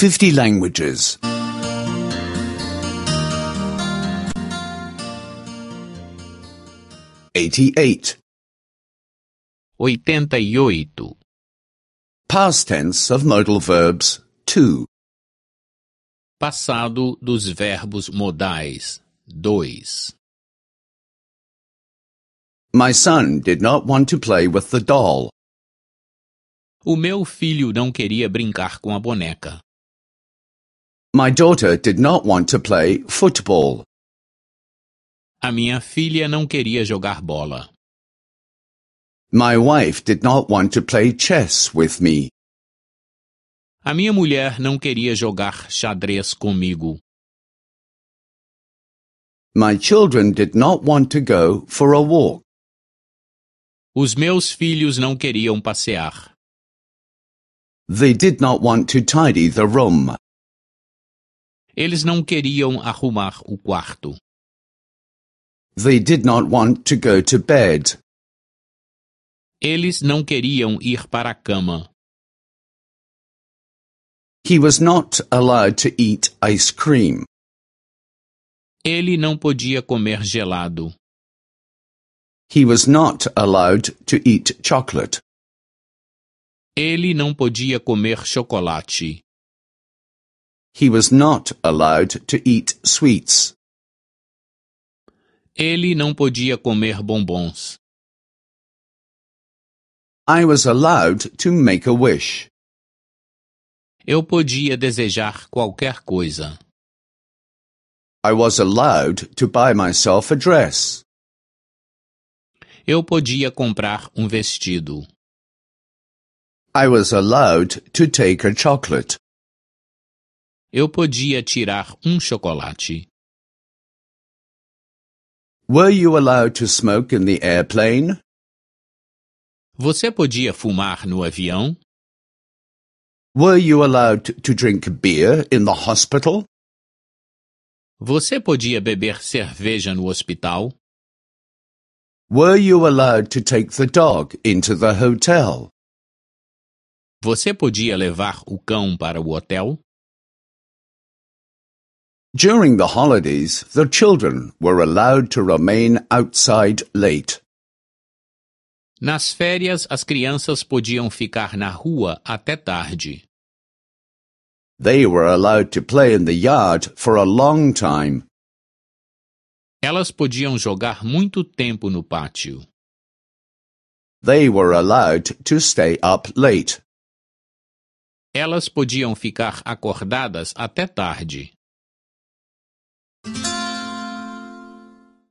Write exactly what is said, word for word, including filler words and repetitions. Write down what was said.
fifty languages. eighty-eight. oitenta e oito. Past tense of modal verbs two. Passado dos verbos modais dois. My son did not want to play with the doll. O meu filho não queria brincar com a boneca. My daughter did not want to play football. A minha filha não queria jogar bola. My wife did not want to play chess with me. A minha mulher não queria jogar xadrez comigo. My children did not want to go for a walk. Os meus filhos não queriam passear. They did not want to tidy the room. Eles não queriam arrumar o quarto. They did not want to go to bed. Eles não queriam ir para a cama. He was not allowed to eat ice cream. Ele não podia comer gelado. He was not allowed to eat chocolate. Ele não podia comer chocolate. He was not allowed to eat sweets. Ele não podia comer bombons. I was allowed to make a wish. Eu podia desejar qualquer coisa. I was allowed to buy myself a dress. Eu podia comprar um vestido. I was allowed to take a chocolate. Eu podia tirar um chocolate. Were you allowed to smoke in the airplane? Você podia fumar no avião? Were you allowed to drink beer in the hospital? Você podia beber cerveja no hospital? Were you allowed to take the dog into the hotel? Você podia levar o cão para o hotel? During the holidays, the children were allowed to remain outside late. Nas férias, as crianças podiam ficar na rua até tarde. They were allowed to play in the yard for a long time. Elas podiam jogar muito tempo no pátio. They were allowed to stay up late. Elas podiam ficar acordadas até tarde.